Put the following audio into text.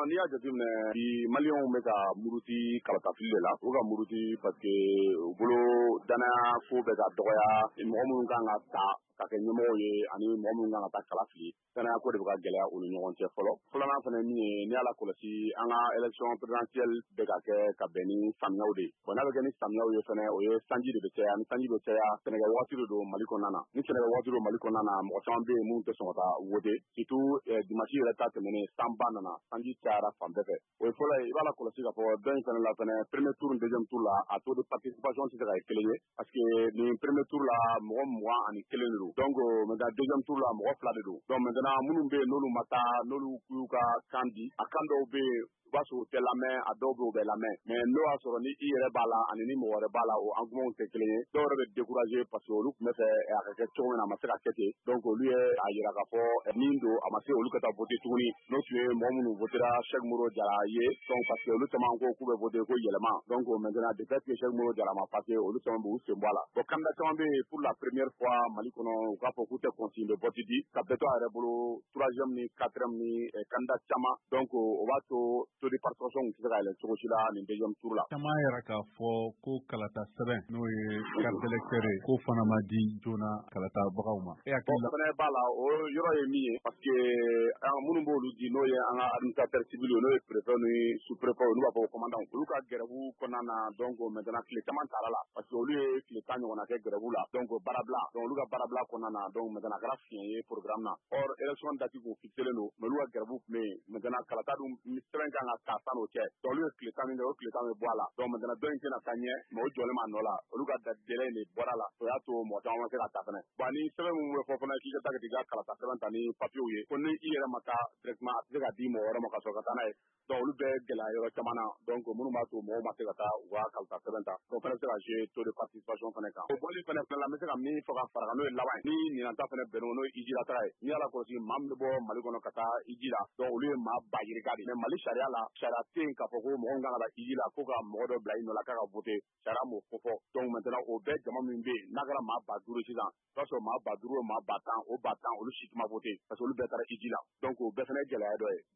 n'i y'a jateminɛ bi maliyɛnw bɛ ka muruti karatafili de la u ka muruti parce que u bolo danaya ko bɛ ka dɔgɔya mɔgɔ minnu kan ka ta ka kɛ ɲɛmɔgɔw ye ani mɔgɔ minnu kan ka taa kala fili danaya ko de bɛ ka gɛlɛya u ni ɲɔgɔn cɛ fɔlɔ filanan fana min ye n'i y'a la kɔlɔsi an ka élection présidentielle bɛ ka kɛ ka bɛn ni samiyaw de bon n'a bɛ kɛ ni samiyaw ye fana o ye sanji de bɛ caya ni sanji bɛ caya sɛnɛkɛ waati de don Mali kɔnɔna na ni sɛnɛkɛ waati don Mali kɔnɔna na mɔgɔ caman bɛ yen minnu tɛ sɔn ka taa voter surtout dimanche yɛrɛ ta tɛmɛnen sanba nana sanji cayara fan bɛɛ fɛ o ye fɔlɔ ye i b'a la kɔlɔsi k'a fɔ dɔ in fana la fana premier tour ni deuxième tour la a taux de participation tɛ se ka kɛ kelen ye parce que nin premier tour la mɔgɔ 21 de don donc maintenant deuxième tour la mɔgɔ 2 de don donc maintenant minnu bɛ yen n'olu ma taa n'olu y'u ka kan di a kan dɔw bɛ yen u b'a sɔrɔ u tɛ lamɛn a dɔw bɛ u bɛ lamɛn mais n'o y'a sɔrɔ ni i yɛrɛ b'a la ani ni mɔgɔ wɛrɛ b'a la o argument tɛ kelen ye dɔw yɛrɛ bɛ décourager parce que olu tun bɛ fɛ a ka kɛ cogo min na a ma se ka kɛ ten donc olu ye a jira k'a fɔ min don a ma se olu ka taa voter tuguni n'o tun ye mɔgɔ minnu votera Cheikh Moro Jara ye donc parce que olu caman ko k'u bɛ voter ko yɛlɛma donc maintenant de fait que Cheikh Moro Jara ma passé olu caman b'u sen bɔ a la bon candidat caman bɛ yen pour la première fois Mali kɔnɔ u k'a fɔ k'u tɛ consigne de vote di ka bɛɛ to a yɛrɛ bolo troisième ni quatrième ni candidat caman donc o b'a to taux de participation tɛ se ka yɛlɛ cogo si la nin deuxième tour la. Caman yɛrɛ k'a fɔ ko kalata sɛbɛn n'o ye carte d'électeur ye k'o fana ma di joona kalatabagaw ma. E hakili la? O fana b'a la o yɔrɔ ye min ye parce que minnu b'olu di n'o ye an ka administrateur civil n'o ye préfet ni sous-préfet n'u b'a fɔ ko commandant olu ka grève kɔnɔna na donc maintenant tile caman tara la parce que olu ye tile 10 ɲɔgɔnna kɛ grève la donc baarabila donc olu ka baarabila kɔnɔna na donc maintenant a kɛra fiɲɛ ye programme na or élection date kun fixelen don mais olu ka grève tun bɛ yen maintenant kalata dun sɛbɛn kan ka ta san'o cɛ donc olu ye tile 10 min kɛ o tile 10 bɛ bɔ a la donc maintenant dɔ in tɛna taa ɲɛ mais o jɔlen b'a nɔ la olu ka délai de bɔra la o y'a to mɔgɔ caman ma se ka ta fana bon ni sɛbɛn minnu bɛ fɔ fana k'i ka taa ka t'i ka kalata sɛbɛn ta ni papiyew ye ko ni i yɛrɛ ma taa directement a tɛ se ka di mɔgɔ wɛrɛ ma ka sɔrɔ ka taa n'a ye donc olu bɛɛ gɛlɛya yɔrɔ caman na donc minnu b'a to mɔgɔw ma se ka taa u ka kalata sɛbɛn ta donc fana bɛ se ka jouer taux de participation fana kan o bɔli fana filɛ la n bɛ se ka min fɔ ka fara kan n'o ye laban ye ni ɲinan ta fana bɛnnen n'o ye Iji la taga ye n'i y'a la kɔlɔsi maa min bɛ bɔ Mali kɔnɔ ka taa Iji la donc olu ye maa ba yirika de mais Mali sariya la sariya tɛ yen k'a fɔ ko mɔgɔ min kan ka taa Iji la ko ka mɔgɔ dɔ bila i nɔ la k'a ka voter sariya m'o fɔ donc maintenant o bɛɛ jama min bɛ yen n'a kɛra maa 5000 sisan o b'a sɔrɔ maa 5000 o maa 10000 o 10000 olu si tɛ ma voter parce que olu bɛɛ taara Iji la donc o bɛɛ fana ye gɛlɛya dɔ ye